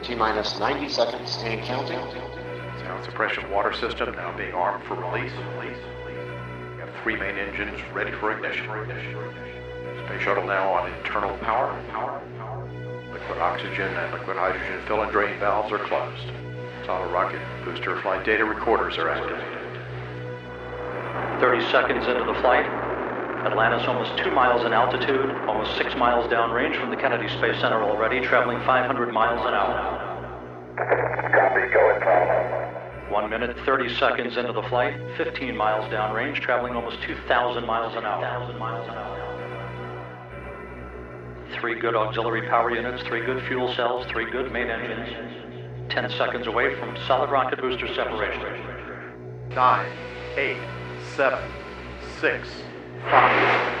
T-minus 90 seconds and counting. Sound suppression water system now being armed for release. We have 3 main engines ready for ignition. Space shuttle now on internal power. Liquid oxygen and liquid hydrogen fill and drain valves are closed. Solid rocket booster flight data recorders are activated. 30 seconds into the flight. Atlantis almost 2 miles in altitude, almost 6 miles downrange from the Kennedy Space Center already, traveling 500 miles an hour. Copy, go in. 1 minute, 30 seconds into the flight, 15 miles downrange, traveling almost 2,000 miles an hour. 3 good auxiliary power units, 3 good fuel cells, 3 good main engines. 10 seconds away from solid rocket booster separation. 9, 8, 7, 6, 5,